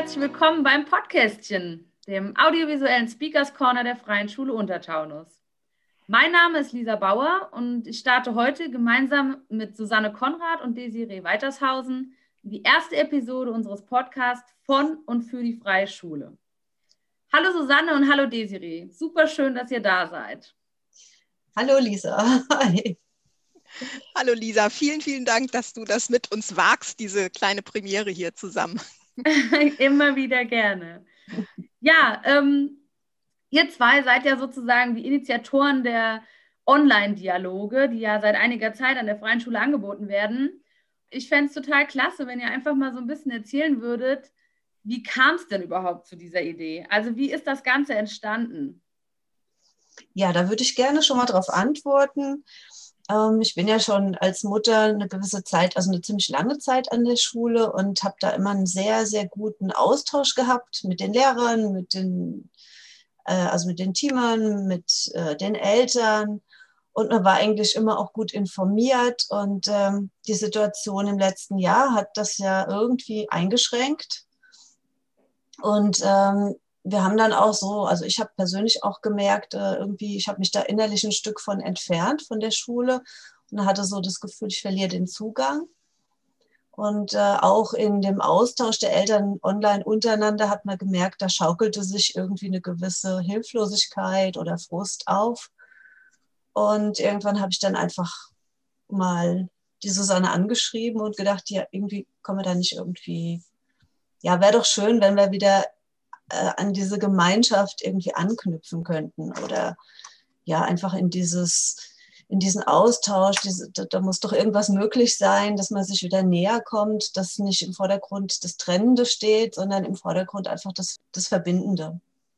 herzlich willkommen beim Podcastchen, dem audiovisuellen Speakers Corner der Freien Schule Untertaunus. Mein Name ist Lisa Bauer und ich starte heute gemeinsam mit Susanne Konrad und Desiree Weitershausen die erste Episode unseres Podcasts von und für die Freie Schule. Hallo Susanne und hallo Desiree, super schön, dass ihr da seid. Hallo Lisa. Hi. Hallo Lisa, vielen, vielen Dank, dass du das mit uns wagst, diese kleine Premiere hier zusammen. Immer wieder gerne. Ja, ihr zwei seid ja sozusagen die Initiatoren der Online-Dialoge, die ja seit einiger Zeit an der Freien Schule angeboten werden. Ich fände es total klasse, wenn ihr einfach mal so ein bisschen erzählen würdet, wie kam es denn überhaupt zu dieser Idee? Also wie ist das Ganze entstanden? Ja, da würde ich gerne schon mal drauf antworten. Ich bin ja schon als Mutter eine gewisse Zeit, also eine ziemlich lange Zeit an der Schule und habe da immer einen sehr, sehr guten Austausch gehabt mit den Lehrern, mit den Teamern, mit den Eltern. Und man war eigentlich immer auch gut informiert. Und die Situation im letzten Jahr hat das ja irgendwie eingeschränkt. Und wir haben dann auch so, also ich habe persönlich auch gemerkt, irgendwie, ich habe mich da innerlich ein Stück von entfernt von der Schule und hatte so das Gefühl, ich verliere den Zugang. Und auch in dem Austausch der Eltern online untereinander hat man gemerkt, da schaukelte sich irgendwie eine gewisse Hilflosigkeit oder Frust auf. Und irgendwann habe ich dann einfach mal die Susanne angeschrieben und gedacht, ja, irgendwie kommen wir da nicht irgendwie, ja, wäre doch schön, wenn wir wieder an diese Gemeinschaft irgendwie anknüpfen könnten oder ja, einfach in diesen Austausch, da muss doch irgendwas möglich sein, dass man sich wieder näher kommt, dass nicht im Vordergrund das Trennende steht, sondern im Vordergrund einfach das Verbindende.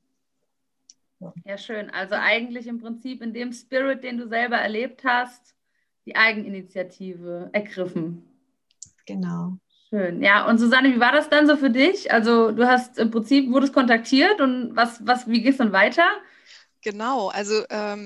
Ja, schön. Also eigentlich im Prinzip in dem Spirit, den du selber erlebt hast, die Eigeninitiative ergriffen. Genau. Schön. Ja, und Susanne, wie war das dann so für dich? Also du hast im Prinzip, wurdest kontaktiert und wie gehst du dann weiter? Genau, also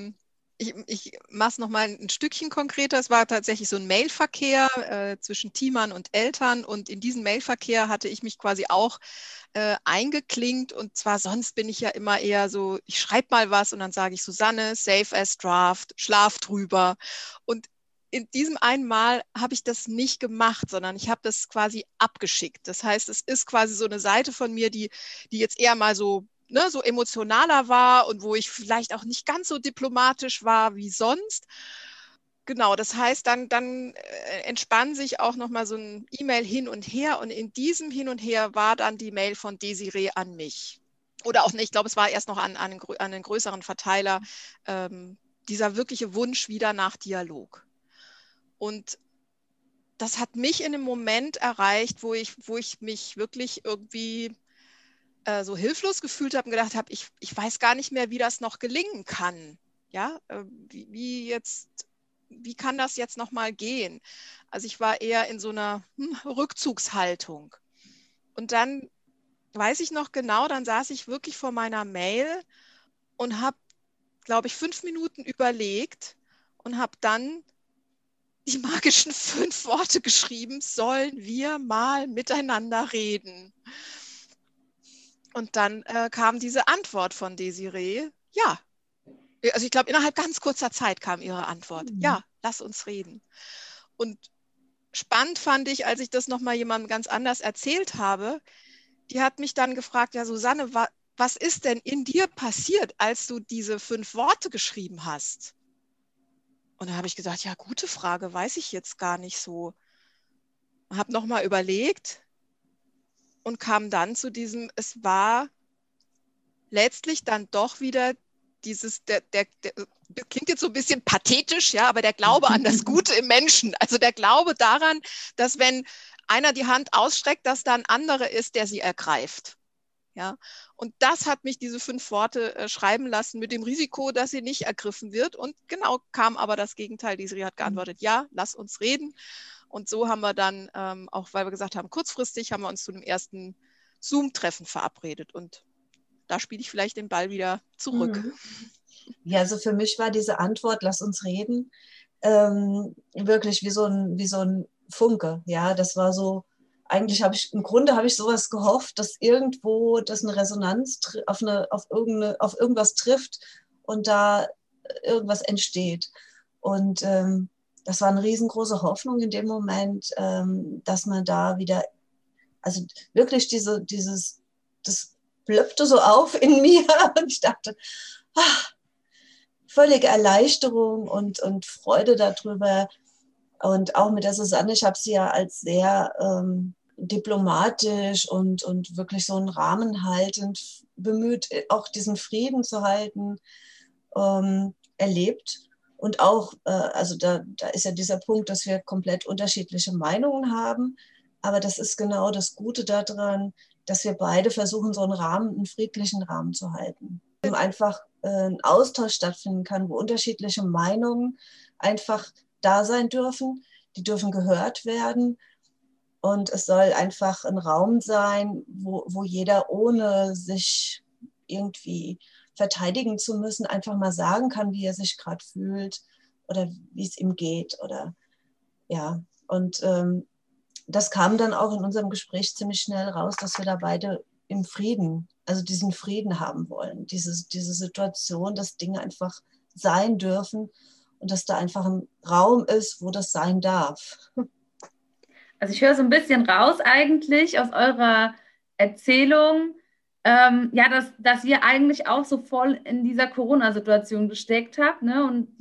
ich mache es nochmal ein Stückchen konkreter. Es war tatsächlich so ein Mailverkehr zwischen Teamern und Eltern und in diesen Mailverkehr hatte ich mich quasi auch eingeklinkt und zwar sonst bin ich ja immer eher so, ich schreibe mal was und dann sage ich Susanne, save as draft, schlaf drüber und in diesem einen Mal habe ich das nicht gemacht, sondern ich habe das quasi abgeschickt. Das heißt, es ist quasi so eine Seite von mir, die jetzt eher mal so, ne, so emotionaler war und wo ich vielleicht auch nicht ganz so diplomatisch war wie sonst. Genau, das heißt, dann entspann sich auch nochmal so ein E-Mail hin und her und in diesem Hin und Her war dann die Mail von Desiree an mich. Oder auch nicht, ich glaube, es war erst noch an einen größeren Verteiler, dieser wirkliche Wunsch wieder nach Dialog. Und das hat mich in einem Moment erreicht, wo ich mich wirklich irgendwie so hilflos gefühlt habe und gedacht habe, ich weiß gar nicht mehr, wie das noch gelingen kann. Ja, wie kann das jetzt noch mal gehen? Also ich war eher in so einer Rückzugshaltung. Und dann weiß ich noch genau, dann saß ich wirklich vor meiner Mail und habe, glaube ich, 5 Minuten überlegt und habe dann die magischen 5 Worte geschrieben, sollen wir mal miteinander reden. Und dann kam diese Antwort von Desiree, ja. Also ich glaube, innerhalb ganz kurzer Zeit kam ihre Antwort, ja, lass uns reden. Und spannend fand ich, als ich das nochmal jemandem ganz anders erzählt habe, die hat mich dann gefragt, ja Susanne, was ist denn in dir passiert, als du diese 5 Worte geschrieben hast? Und da habe ich gesagt, ja, gute Frage, weiß ich jetzt gar nicht so. Habe nochmal überlegt und kam dann zu diesem, es war letztlich dann doch wieder dieses, klingt jetzt so ein bisschen pathetisch, ja, aber der Glaube an das Gute im Menschen, also der Glaube daran, dass wenn einer die Hand ausstreckt, dass da ein anderer ist, der sie ergreift. Ja, und das hat mich diese 5 Worte schreiben lassen mit dem Risiko, dass sie nicht ergriffen wird. Und genau kam aber das Gegenteil. Desiree hat geantwortet, ja, lass uns reden. Und so haben wir dann, auch weil wir gesagt haben, kurzfristig haben wir uns zu einem ersten Zoom-Treffen verabredet. Und da spiele ich vielleicht den Ball wieder zurück. Ja, also für mich war diese Antwort, lass uns reden, wirklich wie so ein Funke. Ja, das war so eigentlich im Grunde habe ich sowas gehofft, dass irgendwo das eine Resonanz auf irgendwas trifft und da irgendwas entsteht. Und das war eine riesengroße Hoffnung in dem Moment, dass man da wieder, also wirklich das plöppte so auf in mir und ich dachte, ach, völlige Erleichterung und Freude darüber. Und auch mit der Susanne, ich habe sie ja als sehr diplomatisch und wirklich so einen Rahmen haltend bemüht, auch diesen Frieden zu halten, erlebt. Und auch, also da ist ja dieser Punkt, dass wir komplett unterschiedliche Meinungen haben. Aber das ist genau das Gute daran, dass wir beide versuchen, so einen friedlichen Rahmen zu halten. Einfach ein Austausch stattfinden kann, wo unterschiedliche Meinungen einfach da sein dürfen. Die dürfen gehört werden. Und es soll einfach ein Raum sein, wo jeder, ohne sich irgendwie verteidigen zu müssen, einfach mal sagen kann, wie er sich gerade fühlt oder wie es ihm geht. Oder ja, und das kam dann auch in unserem Gespräch ziemlich schnell raus, dass wir da beide im Frieden, also diesen Frieden haben wollen, diese Situation, dass Dinge einfach sein dürfen und dass da einfach ein Raum ist, wo das sein darf. Also ich höre so ein bisschen raus eigentlich aus eurer Erzählung, ja, dass ihr eigentlich auch so voll in dieser Corona-Situation gesteckt habt, ne? Und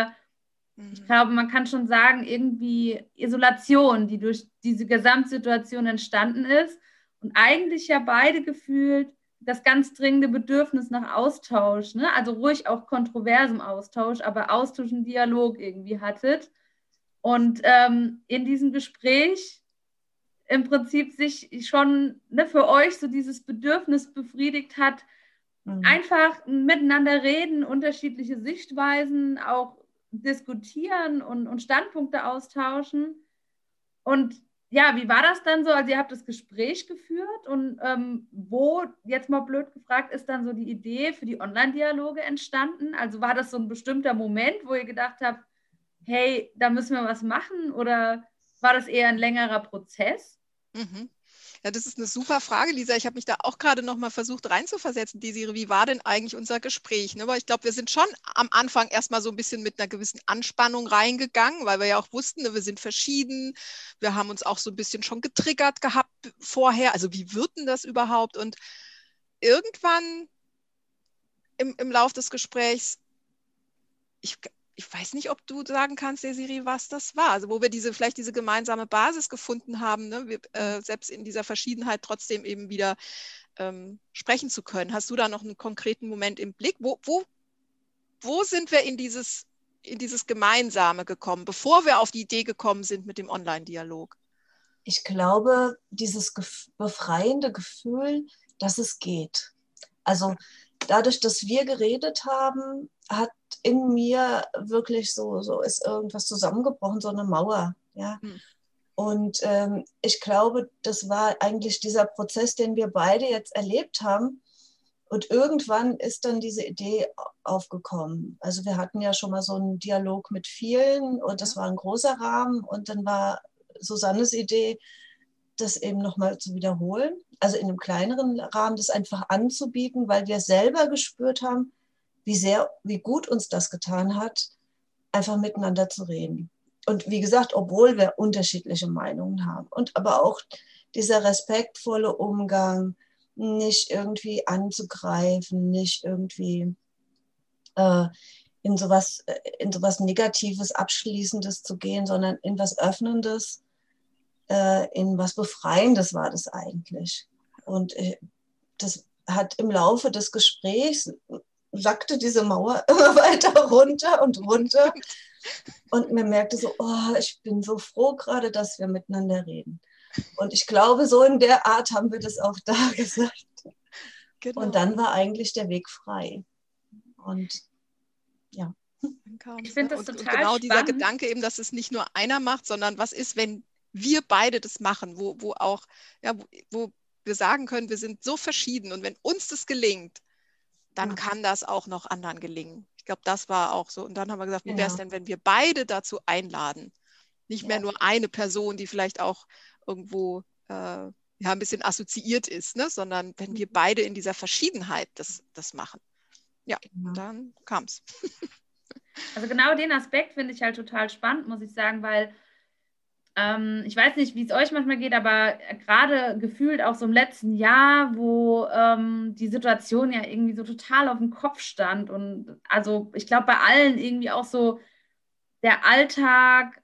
ich glaube, man kann schon sagen, irgendwie Isolation, die durch diese Gesamtsituation entstanden ist und eigentlich ja beide gefühlt das ganz dringende Bedürfnis nach Austausch, ne? Also ruhig auch kontroversem Austausch, aber Austausch und Dialog irgendwie hattet. Und in diesem Gespräch im Prinzip sich schon, ne, für euch so dieses Bedürfnis befriedigt hat, einfach miteinander reden, unterschiedliche Sichtweisen auch diskutieren und Standpunkte austauschen. Und ja, wie war das dann so? Also ihr habt das Gespräch geführt und wo, jetzt mal blöd gefragt, ist dann so die Idee für die Online-Dialoge entstanden? Also war das so ein bestimmter Moment, wo ihr gedacht habt, hey, da müssen wir was machen, oder war das eher ein längerer Prozess? Mhm. Ja, das ist eine super Frage, Lisa. Ich habe mich da auch gerade noch mal versucht reinzuversetzen, Desiree. Wie war denn eigentlich unser Gespräch? Ne? Weil ich glaube, wir sind schon am Anfang erstmal so ein bisschen mit einer gewissen Anspannung reingegangen, weil wir ja auch wussten, ne, wir sind verschieden. Wir haben uns auch so ein bisschen schon getriggert gehabt vorher. Also wie wird denn das überhaupt? Und irgendwann im Lauf des Gesprächs, ich weiß nicht, ob du sagen kannst, Desiree, was das war. Also wo wir vielleicht diese gemeinsame Basis gefunden haben, ne? Selbst in dieser Verschiedenheit trotzdem eben wieder sprechen zu können. Hast du da noch einen konkreten Moment im Blick? Wo sind wir in dieses Gemeinsame gekommen, bevor wir auf die Idee gekommen sind mit dem Online-Dialog? Ich glaube, dieses befreiende Gefühl, dass es geht. Also dadurch, dass wir geredet haben, hat in mir wirklich so ist irgendwas zusammengebrochen, so eine Mauer. Ja? Und ich glaube, das war eigentlich dieser Prozess, den wir beide jetzt erlebt haben. Und irgendwann ist dann diese Idee aufgekommen. Also wir hatten ja schon mal so einen Dialog mit vielen und das war ein großer Rahmen. Und dann war Susannes Idee, das eben nochmal zu wiederholen, also in einem kleineren Rahmen das einfach anzubieten, weil wir selber gespürt haben, wie gut uns das getan hat, einfach miteinander zu reden. Und wie gesagt, obwohl wir unterschiedliche Meinungen haben. Und aber auch dieser respektvolle Umgang, nicht irgendwie anzugreifen, nicht irgendwie in sowas Negatives, Abschließendes zu gehen, sondern in was Öffnendes, in was Befreiendes war das eigentlich. Und das hat im Laufe des Gesprächs, sackte diese Mauer immer weiter runter und runter. Und man merkte so, oh, ich bin so froh gerade, dass wir miteinander reden. Und ich glaube, so in der Art haben wir das auch da gesagt. Genau. Und dann war eigentlich der Weg frei. Und ja. Ich finde das total und genau spannend. Dieser Gedanke eben, dass es nicht nur einer macht, sondern was ist, wenn wir beide das machen, wo wir sagen können, wir sind so verschieden und wenn uns das gelingt, dann kann das auch noch anderen gelingen. Ich glaube, das war auch so. Und dann haben wir gesagt, wie wäre es denn, wenn wir beide dazu einladen? Nicht mehr nur eine Person, die vielleicht auch irgendwo ja, ein bisschen assoziiert ist, ne? Sondern wenn wir beide in dieser Verschiedenheit das machen. Ja, dann kam es. Also genau den Aspekt finde ich halt total spannend, muss ich sagen, weil ich weiß nicht, wie es euch manchmal geht, aber gerade gefühlt auch so im letzten Jahr, wo die Situation ja irgendwie so total auf dem Kopf stand und also ich glaube bei allen irgendwie auch so der Alltag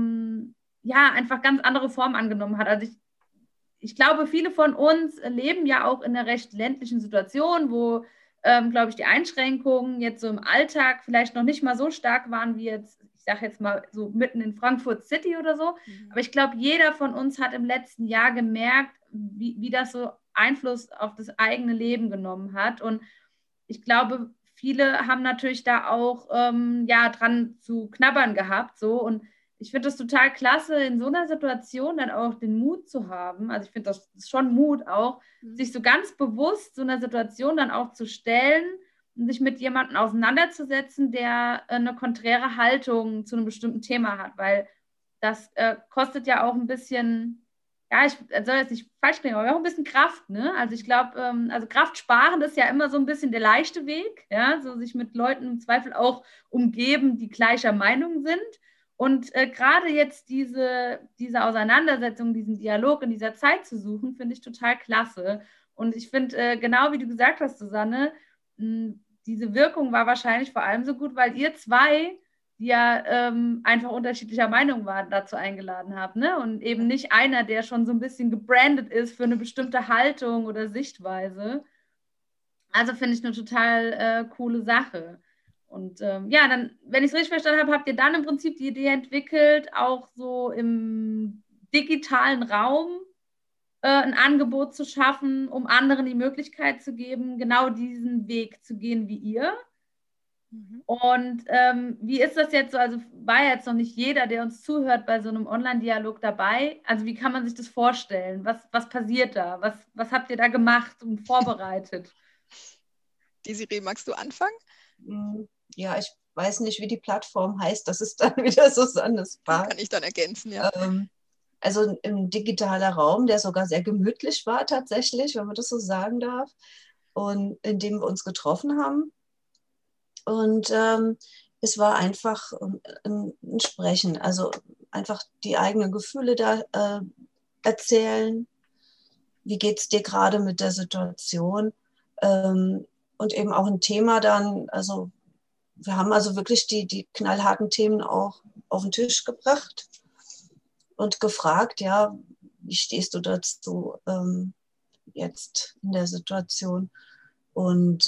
ja einfach ganz andere Formen angenommen hat. Also ich glaube, viele von uns leben ja auch in einer recht ländlichen Situation, wo, glaube ich, die Einschränkungen jetzt so im Alltag vielleicht noch nicht mal so stark waren wie jetzt, ich sage jetzt mal so mitten in Frankfurt City oder so. Aber ich glaube, jeder von uns hat im letzten Jahr gemerkt, wie das so Einfluss auf das eigene Leben genommen hat. Und ich glaube, viele haben natürlich da auch ja, dran zu knabbern gehabt. So. Und ich finde das total klasse, in so einer Situation dann auch den Mut zu haben. Also ich finde das ist schon Mut auch, sich so ganz bewusst so einer Situation dann auch zu stellen und sich mit jemandem auseinanderzusetzen, der eine konträre Haltung zu einem bestimmten Thema hat, weil das kostet ja auch ein bisschen, ja, ich soll jetzt nicht falsch klingen, aber auch ein bisschen Kraft, ne? Also ich glaube, also Kraft sparen ist ja immer so ein bisschen der leichte Weg, ja, so sich mit Leuten im Zweifel auch umgeben, die gleicher Meinung sind. Und gerade jetzt diese Auseinandersetzung, diesen Dialog in dieser Zeit zu suchen, finde ich total klasse. Und ich finde, genau wie du gesagt hast, Susanne, diese Wirkung war wahrscheinlich vor allem so gut, weil ihr zwei, die ja einfach unterschiedlicher Meinung waren, dazu eingeladen habt. Ne? Und eben nicht einer, der schon so ein bisschen gebrandet ist für eine bestimmte Haltung oder Sichtweise. Also finde ich eine total coole Sache. Und ja, dann, wenn ich es richtig verstanden habe, habt ihr dann im Prinzip die Idee entwickelt, auch so im digitalen Raum ein Angebot zu schaffen, um anderen die Möglichkeit zu geben, genau diesen Weg zu gehen wie ihr. Und wie ist das jetzt so? Also war jetzt noch nicht jeder, der uns zuhört, bei so einem Online-Dialog dabei. Also wie kann man sich das vorstellen? Was passiert da? Was habt ihr da gemacht und vorbereitet? Desiree, magst du anfangen? Ja, ich weiß nicht, wie die Plattform heißt. Das ist dann wieder Susannes Part. Kann ich dann ergänzen, ja. Also ein digitaler Raum, der sogar sehr gemütlich war tatsächlich, wenn man das so sagen darf. Und in dem wir uns getroffen haben. Und es war einfach ein Sprechen, also einfach die eigenen Gefühle da erzählen. Wie geht es dir gerade mit der Situation? Und eben auch ein Thema dann, also wir haben also wirklich die knallharten Themen auch auf den Tisch gebracht und gefragt, ja, wie stehst du dazu jetzt in der Situation? Und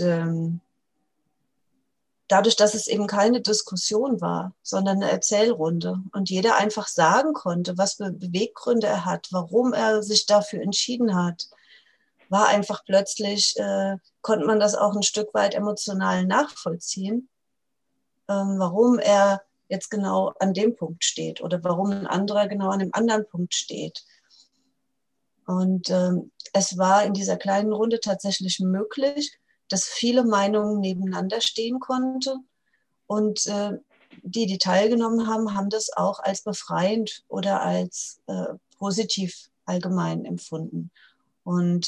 dadurch, dass es eben keine Diskussion war, sondern eine Erzählrunde und jeder einfach sagen konnte, was für Beweggründe er hat, warum er sich dafür entschieden hat, war einfach plötzlich, konnte man das auch ein Stück weit emotional nachvollziehen, warum er jetzt genau an dem Punkt steht oder warum ein anderer genau an dem anderen Punkt steht. Und es war in dieser kleinen Runde tatsächlich möglich, dass viele Meinungen nebeneinander stehen konnten. Und die teilgenommen haben, haben das auch als befreiend oder als positiv allgemein empfunden. Und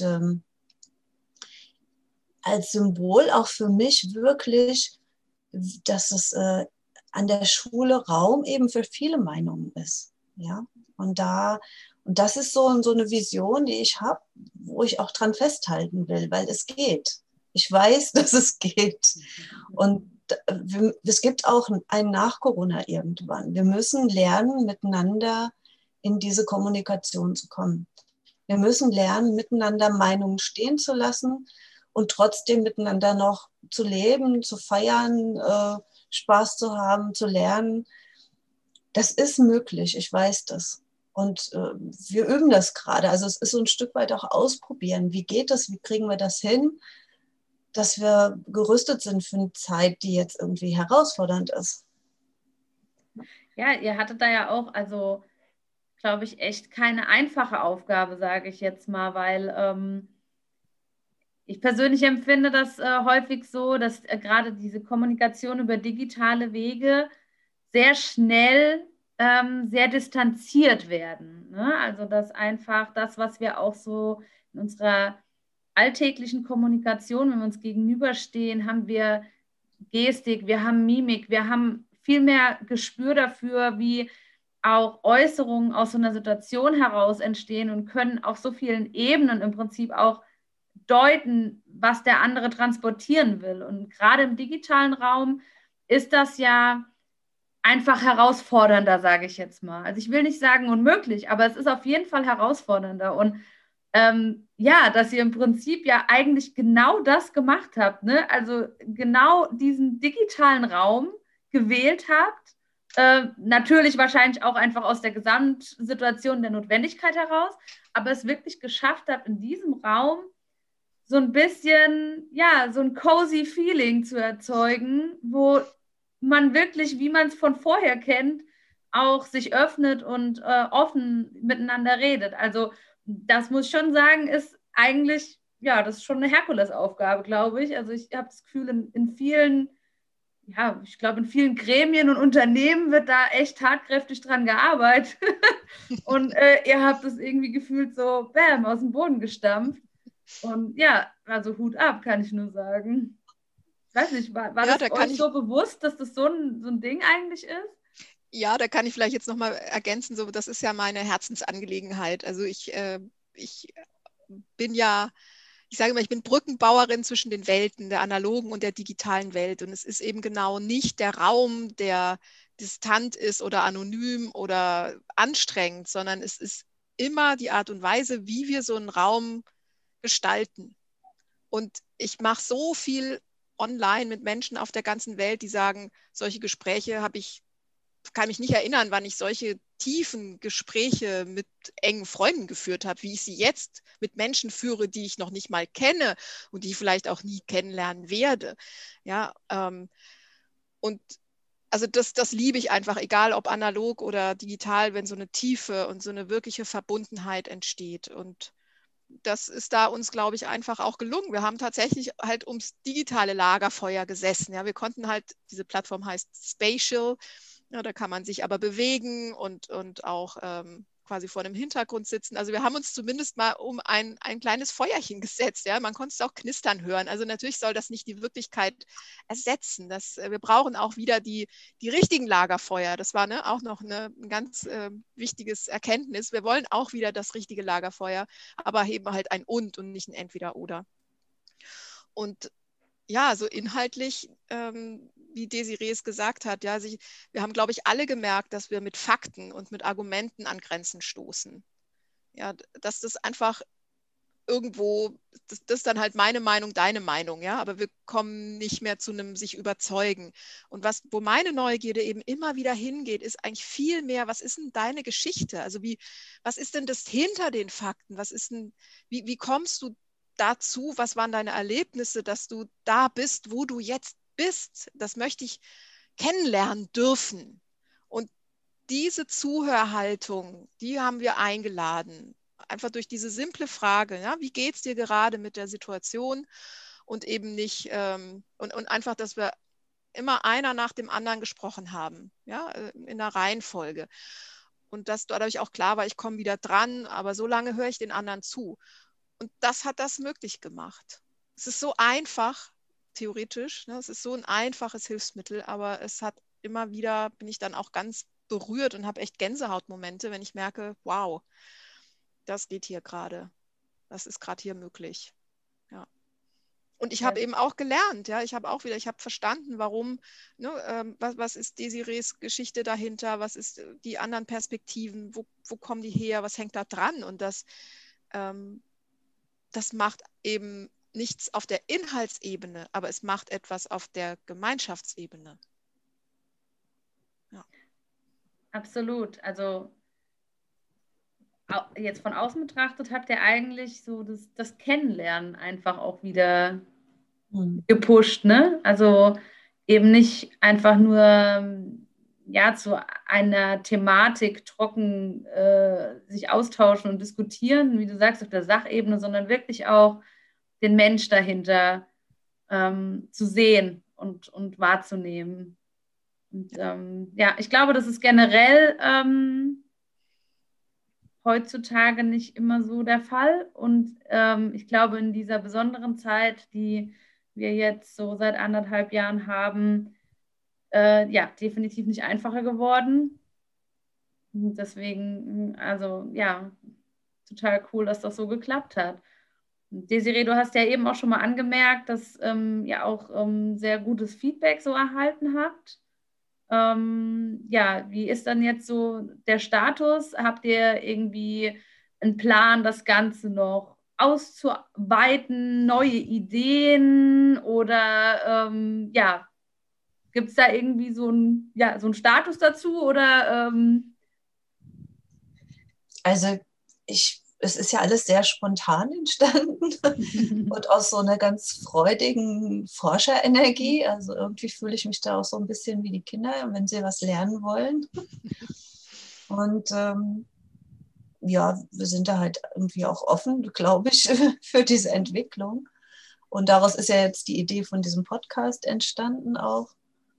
als Symbol auch für mich wirklich, dass es an der Schule Raum eben für viele Meinungen ist. Ja? Und das ist so eine Vision, die ich habe, wo ich auch dran festhalten will, weil es geht. Ich weiß, dass es geht. Und es gibt auch ein Nach-Corona irgendwann. Wir müssen lernen, miteinander in diese Kommunikation zu kommen. Wir müssen lernen, miteinander Meinungen stehen zu lassen und trotzdem miteinander noch zu leben, zu feiern, Spaß zu haben, zu lernen. Das ist möglich, ich weiß das. Und wir üben das gerade. Also es ist so ein Stück weit auch ausprobieren. Wie geht das? Wie kriegen wir das hin, dass wir gerüstet sind für eine Zeit, die jetzt irgendwie herausfordernd ist? Ja, ihr hattet da ja auch, also glaube ich, echt keine einfache Aufgabe, sage ich jetzt mal, weil ich persönlich empfinde das häufig so, dass gerade diese Kommunikation über digitale Wege sehr schnell sehr distanziert werden. Ne? Also dass einfach das, was wir auch so in unserer alltäglichen Kommunikation, wenn wir uns gegenüberstehen, haben wir Gestik, wir haben Mimik, wir haben viel mehr Gespür dafür, wie auch Äußerungen aus so einer Situation heraus entstehen und können auf so vielen Ebenen im Prinzip auch deuten, was der andere transportieren will. Und gerade im digitalen Raum ist das ja einfach herausfordernder, sage ich jetzt mal. Also ich will nicht sagen unmöglich, aber es ist auf jeden Fall herausfordernder. Und ja, dass ihr im Prinzip ja eigentlich genau das gemacht habt, ne? Also genau diesen digitalen Raum gewählt habt. Natürlich wahrscheinlich auch einfach aus der Gesamtsituation der Notwendigkeit heraus, aber es wirklich geschafft habt, in diesem Raum so ein bisschen, ja, so ein cozy Feeling zu erzeugen, wo man wirklich, wie man es von vorher kennt, auch sich öffnet und offen miteinander redet. Also das muss ich schon sagen, ist eigentlich, ja, das ist schon eine Herkulesaufgabe, glaube ich. Also ich habe das Gefühl, in vielen, ja, ich glaube, in vielen Gremien und Unternehmen wird da echt tatkräftig dran gearbeitet. Und ihr habt es irgendwie gefühlt so, bam, aus dem Boden gestampft. Und ja, also Hut ab, kann ich nur sagen. Ich weiß nicht, war Ja, das euch so bewusst, dass das so ein Ding eigentlich ist? Ja, da kann ich vielleicht jetzt nochmal ergänzen, so, das ist ja meine Herzensangelegenheit. Also ich bin ja, ich sage immer, ich bin Brückenbauerin zwischen den Welten, der analogen und der digitalen Welt. Und es ist eben genau nicht der Raum, der distant ist oder anonym oder anstrengend, sondern es ist immer die Art und Weise, wie wir so einen Raum gestalten. Und ich mache so viel online mit Menschen auf der ganzen Welt, die sagen, solche Gespräche kann mich nicht erinnern, wann ich solche tiefen Gespräche mit engen Freunden geführt habe, wie ich sie jetzt mit Menschen führe, die ich noch nicht mal kenne und die ich vielleicht auch nie kennenlernen werde. Ja, und also das liebe ich einfach, egal ob analog oder digital, wenn so eine Tiefe und so eine wirkliche Verbundenheit entsteht. Und das ist da uns, glaube ich, einfach auch gelungen. Wir haben tatsächlich halt ums digitale Lagerfeuer gesessen. Ja, wir konnten halt, diese Plattform heißt Spatial, ja, da kann man sich aber bewegen und auch quasi vor einem Hintergrund sitzen. Also wir haben uns zumindest mal um ein kleines Feuerchen gesetzt. Ja? Man konnte es auch knistern hören. Also natürlich soll das nicht die Wirklichkeit ersetzen. Wir brauchen auch wieder die richtigen Lagerfeuer. Das war auch noch ein ganz wichtiges Erkenntnis. Wir wollen auch wieder das richtige Lagerfeuer, aber eben halt ein und nicht ein Entweder-Oder. Und ja, so inhaltlich, wie Desiree es gesagt hat, ja, wir haben, glaube ich, alle gemerkt, dass wir mit Fakten und mit Argumenten an Grenzen stoßen. Ja, dass das einfach irgendwo, das ist dann halt meine Meinung, deine Meinung, ja, aber wir kommen nicht mehr zu einem sich überzeugen. Und wo meine Neugierde eben immer wieder hingeht, ist eigentlich viel mehr, was ist denn deine Geschichte? Also was ist denn das hinter den Fakten? Wie kommst du dazu? Was waren deine Erlebnisse, dass du da bist, wo du jetzt bist? Das möchte ich kennenlernen dürfen. Und diese Zuhörhaltung, die haben wir eingeladen. Einfach durch diese simple Frage, ja, wie geht es dir gerade mit der Situation? Und eben nicht, und einfach, dass wir immer einer nach dem anderen gesprochen haben, ja, in der Reihenfolge. Und dass dadurch auch klar war, ich komme wieder dran, aber so lange höre ich den anderen zu. Und das hat das möglich gemacht. Es ist so einfach, theoretisch, ne? Es ist so ein einfaches Hilfsmittel, aber es hat immer wieder, bin ich dann auch ganz berührt und habe echt Gänsehautmomente, wenn ich merke, wow, das geht hier gerade. Das ist gerade hier möglich. Ja. Und ich habe eben auch gelernt, ja, ich habe verstanden, warum, ne, was ist Desirees Geschichte dahinter, was ist die anderen Perspektiven, wo kommen die her, was hängt da dran? Und das macht eben nichts auf der Inhaltsebene, aber es macht etwas auf der Gemeinschaftsebene. Ja. Absolut. Also jetzt von außen betrachtet habt ihr eigentlich so das Kennenlernen einfach auch wieder gepusht, ne? Also eben nicht einfach nur ja, zu einer Thematik trocken sich austauschen und diskutieren, wie du sagst, auf der Sachebene, sondern wirklich auch den Mensch dahinter zu sehen und wahrzunehmen. Und ja, ich glaube, das ist generell heutzutage nicht immer so der Fall. Und ich glaube, in dieser besonderen Zeit, die wir jetzt so seit 1,5 Jahren haben, ja, definitiv nicht einfacher geworden. Und deswegen, also ja, total cool, dass das so geklappt hat. Desiree, du hast ja eben auch schon mal angemerkt, dass ihr auch sehr gutes Feedback so erhalten habt. Ja, wie ist dann jetzt so der Status? Habt ihr irgendwie einen Plan, das Ganze noch auszuweiten, neue Ideen oder ja, gibt es da irgendwie so ja, so einen Status dazu oder Also es ist ja alles sehr spontan entstanden und aus so einer ganz freudigen Forscherenergie. Also irgendwie fühle ich mich da auch so ein bisschen wie die Kinder, wenn sie was lernen wollen. Und ja, wir sind da halt irgendwie auch offen, glaube ich, für diese Entwicklung. Und daraus ist ja jetzt die Idee von diesem Podcast entstanden auch.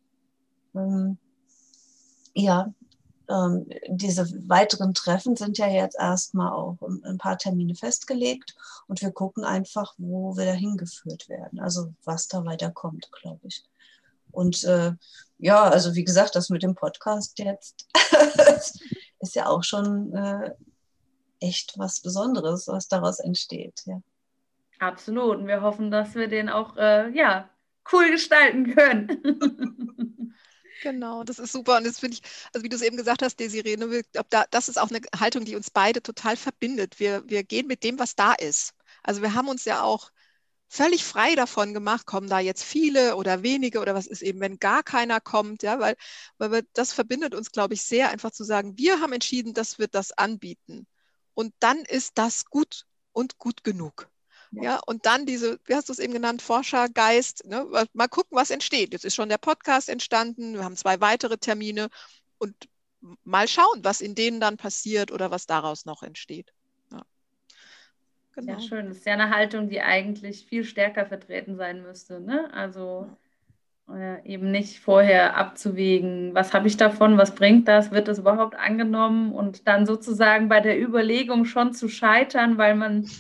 Ja, diese weiteren Treffen sind ja jetzt erstmal auch ein paar Termine festgelegt und wir gucken einfach, wo wir da hingeführt werden, also was da weiterkommt, glaube ich. Und ja, also wie gesagt, das mit dem Podcast jetzt ist ja auch schon echt was Besonderes, was daraus entsteht. Ja. Absolut. Und wir hoffen, dass wir den auch ja, cool gestalten können. Genau, das ist super. Und das finde ich, also wie du es eben gesagt hast, Desiree, ne, das ist auch eine Haltung, die uns beide total verbindet. Wir gehen mit dem, was da ist. Also wir haben uns ja auch völlig frei davon gemacht, kommen da jetzt viele oder wenige oder was ist eben, wenn gar keiner kommt, ja, weil das verbindet uns, glaube ich, sehr, einfach zu sagen, wir haben entschieden, dass wir das anbieten. Und dann ist das gut und gut genug. Ja, und dann wie hast du es eben genannt, Forschergeist, ne? Mal gucken, was entsteht. Jetzt ist schon der Podcast entstanden, wir haben 2 weitere Termine und mal schauen, was in denen dann passiert oder was daraus noch entsteht. Ja, genau. Ja, genau. schön. Das ist ja eine Haltung, die eigentlich viel stärker vertreten sein müsste, ne? Also eben nicht vorher abzuwägen, was habe ich davon, was bringt das, wird das überhaupt angenommen und dann sozusagen bei der Überlegung schon zu scheitern, weil man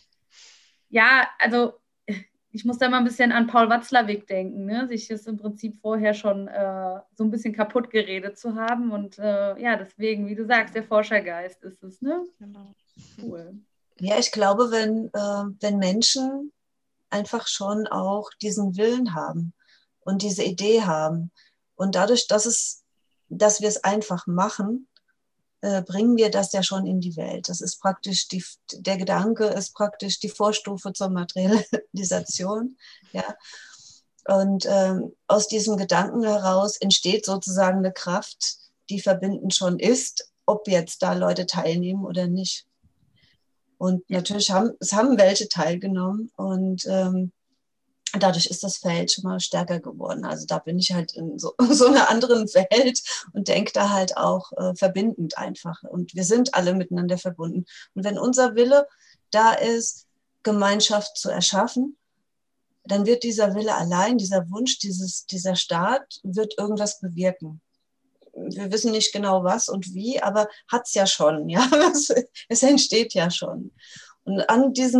ja, also ich muss da mal ein bisschen an Paul Watzlawick denken, ne? Sich das im Prinzip vorher schon so ein bisschen kaputt geredet zu haben. Und ja, deswegen, wie du sagst, der Forschergeist ist es, ne? Genau. Cool. Ja, ich glaube, wenn Menschen einfach schon auch diesen Willen haben und diese Idee haben und dadurch, dass wir es einfach machen, bringen wir das ja schon in die Welt. Das ist praktisch der Gedanke ist praktisch die Vorstufe zur Materialisation. Ja. Und aus diesem Gedanken heraus entsteht sozusagen eine Kraft, die verbindend schon ist, ob jetzt da Leute teilnehmen oder nicht. Und natürlich haben welche teilgenommen und dadurch ist das Feld schon mal stärker geworden. Also da bin ich halt in so einer anderen Welt und denke da halt auch verbindend einfach. Und wir sind alle miteinander verbunden. Und wenn unser Wille da ist, Gemeinschaft zu erschaffen, dann wird dieser Wille allein, dieser Wunsch, dieser Staat, wird irgendwas bewirken. Wir wissen nicht genau was und wie, aber hat es ja schon. Ja? Es entsteht ja schon. Und an diese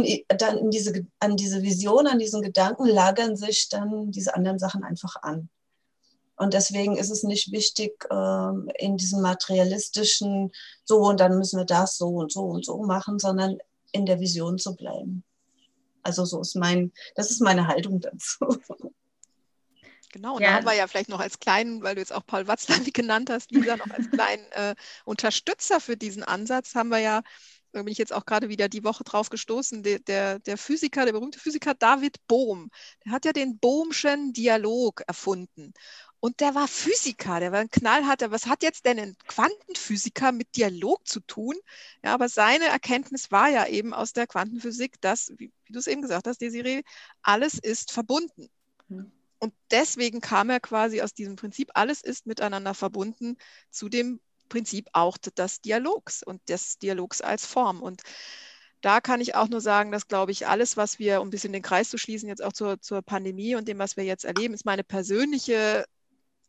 Vision, an diesen Gedanken lagern sich dann diese anderen Sachen einfach an. Und deswegen ist es nicht wichtig, in diesem materialistischen, so und dann müssen wir das so und so machen, sondern in der Vision zu bleiben. Also das ist meine Haltung dazu. Genau, und da haben wir ja vielleicht noch als kleinen, weil du jetzt auch Paul Watzlawick genannt hast, Lisa, noch als kleinen Unterstützer für diesen Ansatz haben wir ja, da bin ich jetzt auch gerade wieder die Woche drauf gestoßen, der Physiker, der berühmte Physiker David Bohm, der hat ja den Bohmschen Dialog erfunden. Und der war Physiker, der war ein knallharter. Was hat jetzt denn ein Quantenphysiker mit Dialog zu tun? Ja, aber seine Erkenntnis war ja eben aus der Quantenphysik, dass, wie du es eben gesagt hast, Desiree, alles ist verbunden. Und deswegen kam er quasi aus diesem Prinzip, alles ist miteinander verbunden, zu dem Prinzip auch des Dialogs und des Dialogs als Form. Und da kann ich auch nur sagen, dass, glaube ich, alles, was wir, um ein bisschen den Kreis zu schließen, jetzt auch zur Pandemie und dem, was wir jetzt erleben, ist meine persönliche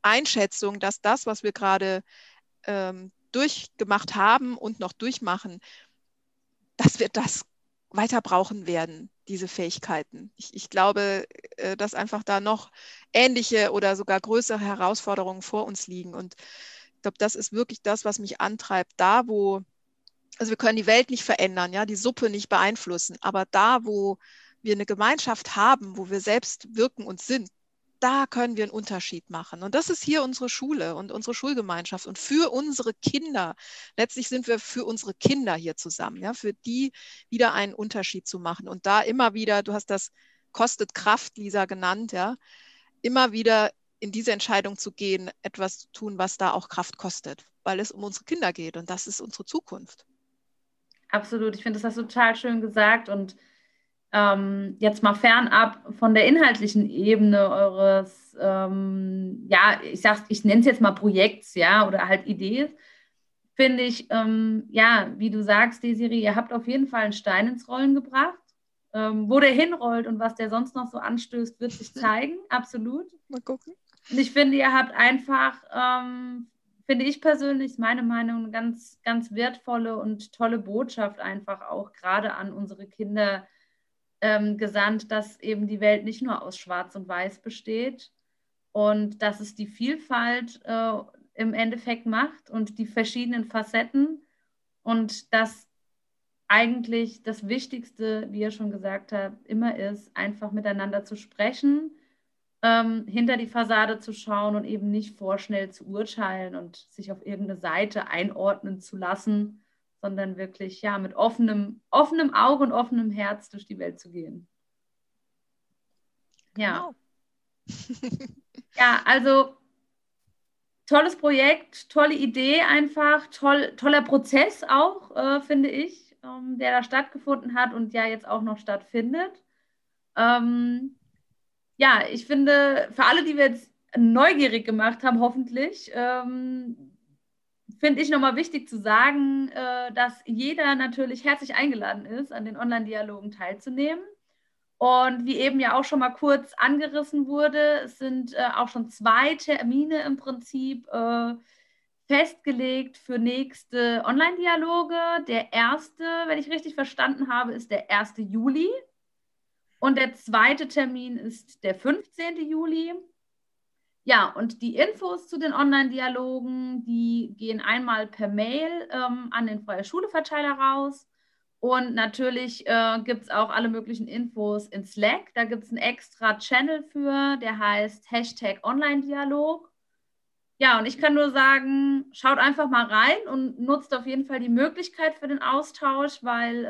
Einschätzung, dass das, was wir gerade durchgemacht haben und noch durchmachen, dass wir das weiter brauchen werden, diese Fähigkeiten. Ich glaube, dass einfach da noch ähnliche oder sogar größere Herausforderungen vor uns liegen. Und ich glaube, das ist wirklich das, was mich antreibt. Also wir können die Welt nicht verändern, ja, die Suppe nicht beeinflussen, aber da, wo wir eine Gemeinschaft haben, wo wir selbst wirken und sind, da können wir einen Unterschied machen. Und das ist hier unsere Schule und unsere Schulgemeinschaft und für unsere Kinder. Letztlich sind wir für unsere Kinder hier zusammen, ja, für die wieder einen Unterschied zu machen. Und da immer wieder, du hast das kostet Kraft, Lisa, genannt, ja, immer wieder in diese Entscheidung zu gehen, etwas zu tun, was da auch Kraft kostet, weil es um unsere Kinder geht und das ist unsere Zukunft. Absolut, ich finde, das hast du total schön gesagt und jetzt mal fernab von der inhaltlichen Ebene eures, ich nenne es jetzt mal Projekts, ja, oder halt Ideen, finde ich, wie du sagst, Desiree, ihr habt auf jeden Fall einen Stein ins Rollen gebracht. Wo der hinrollt und was der sonst noch so anstößt, wird sich zeigen, absolut. Mal gucken. Und ich finde, ihr habt einfach, finde ich persönlich, ist meine Meinung, eine ganz, ganz wertvolle und tolle Botschaft einfach auch gerade an unsere Kinder gesandt, dass eben die Welt nicht nur aus Schwarz und Weiß besteht und dass es die Vielfalt im Endeffekt macht und die verschiedenen Facetten und dass eigentlich das Wichtigste, wie ihr schon gesagt habt, immer ist, einfach miteinander zu sprechen, hinter die Fassade zu schauen und eben nicht vorschnell zu urteilen und sich auf irgendeine Seite einordnen zu lassen, sondern wirklich mit offenem Auge und offenem Herz durch die Welt zu gehen. Ja. Genau. Ja, also tolles Projekt, tolle Idee einfach, toller Prozess auch, finde ich, der da stattgefunden hat und ja jetzt auch noch stattfindet. Ich finde, für alle, die wir jetzt neugierig gemacht haben, hoffentlich, finde ich nochmal wichtig zu sagen, dass jeder natürlich herzlich eingeladen ist, an den Online-Dialogen teilzunehmen. Und wie eben ja auch schon mal kurz angerissen wurde, es sind auch schon 2 Termine im Prinzip festgelegt für nächste Online-Dialoge. Der erste, wenn ich richtig verstanden habe, ist der 1. Juli. Und der zweite Termin ist der 15. Juli. Ja, und die Infos zu den Online-Dialogen, die gehen einmal per Mail an den Freie Schule-Verteiler raus. Und natürlich gibt es auch alle möglichen Infos in Slack. Da gibt es einen extra Channel für, der heißt #Online-Dialog. Ja, und ich kann nur sagen, schaut einfach mal rein und nutzt auf jeden Fall die Möglichkeit für den Austausch, weil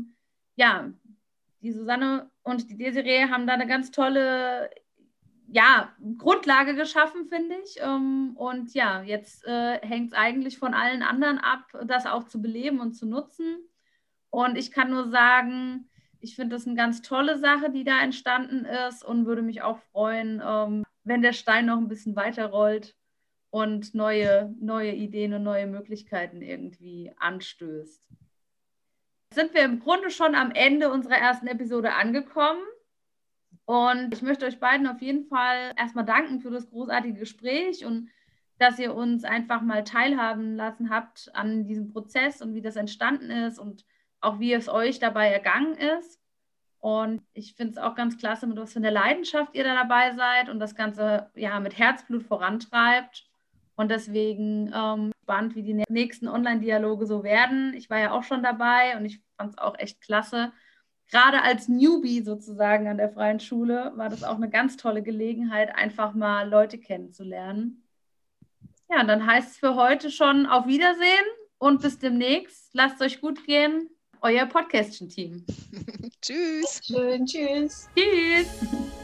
die Susanne und die Desiree haben da eine ganz tolle Grundlage geschaffen, finde ich. Und ja, jetzt hängt es eigentlich von allen anderen ab, das auch zu beleben und zu nutzen. Und ich kann nur sagen, ich finde das eine ganz tolle Sache, die da entstanden ist und würde mich auch freuen, wenn der Stein noch ein bisschen weiter rollt und neue Ideen und neue Möglichkeiten irgendwie anstößt. Jetzt sind wir im Grunde schon am Ende unserer ersten Episode angekommen. Und ich möchte euch beiden auf jeden Fall erstmal danken für das großartige Gespräch und dass ihr uns einfach mal teilhaben lassen habt an diesem Prozess und wie das entstanden ist und auch wie es euch dabei ergangen ist. Und ich finde es auch ganz klasse, mit was für einer Leidenschaft ihr da dabei seid und das Ganze mit Herzblut vorantreibt. Und deswegen gespannt, wie die nächsten Online-Dialoge so werden. Ich war ja auch schon dabei und ich fand es auch echt klasse. Gerade als Newbie sozusagen an der Freien Schule war das auch eine ganz tolle Gelegenheit, einfach mal Leute kennenzulernen. Ja, und dann heißt es für heute schon auf Wiedersehen und bis demnächst. Lasst es euch gut gehen. Euer Podcastchen-Team. Tschüss. Schön, tschüss. Tschüss.